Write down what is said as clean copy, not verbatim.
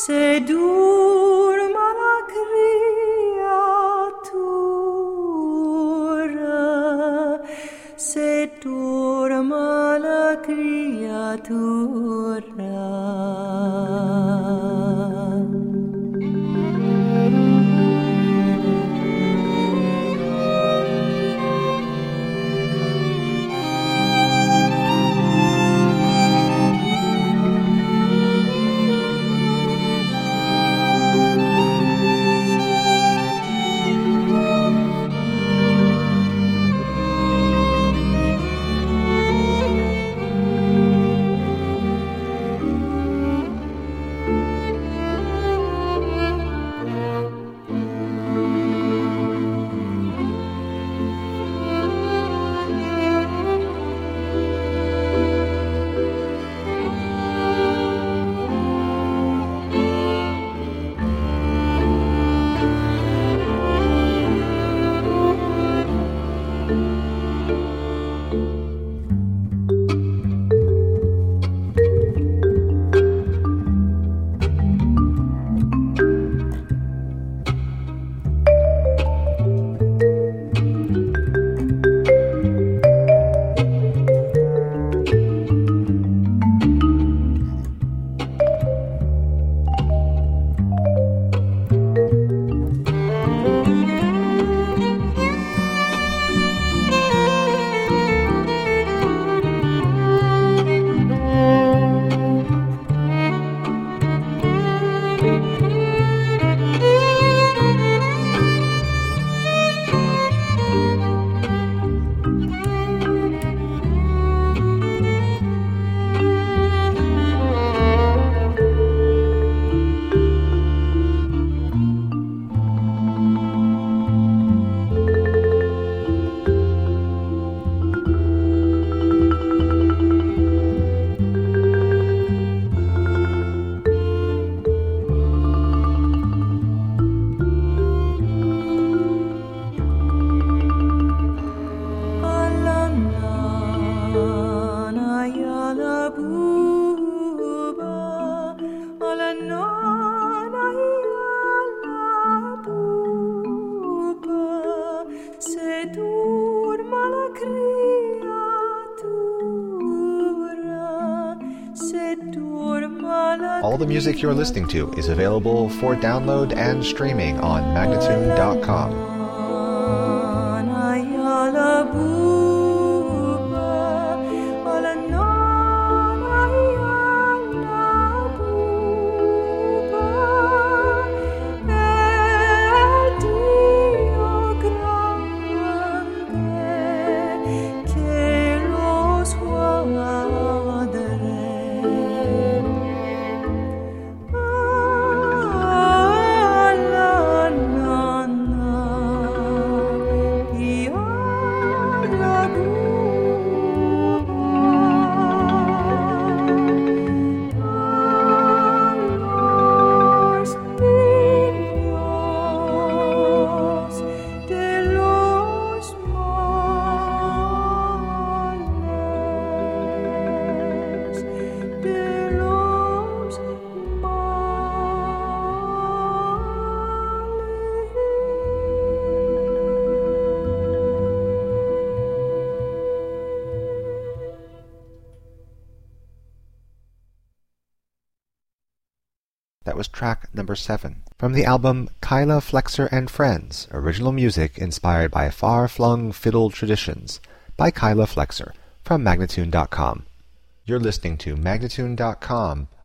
sedurma la creatura, sedurma la creatura. All the music you're listening to is available for download and streaming on Magnatune.com. That was track number 7 from the album Kyla Flexer and Friends, original music inspired by far-flung fiddle traditions by Kyla Flexer from Magnatune.com. You're listening to Magnatune.com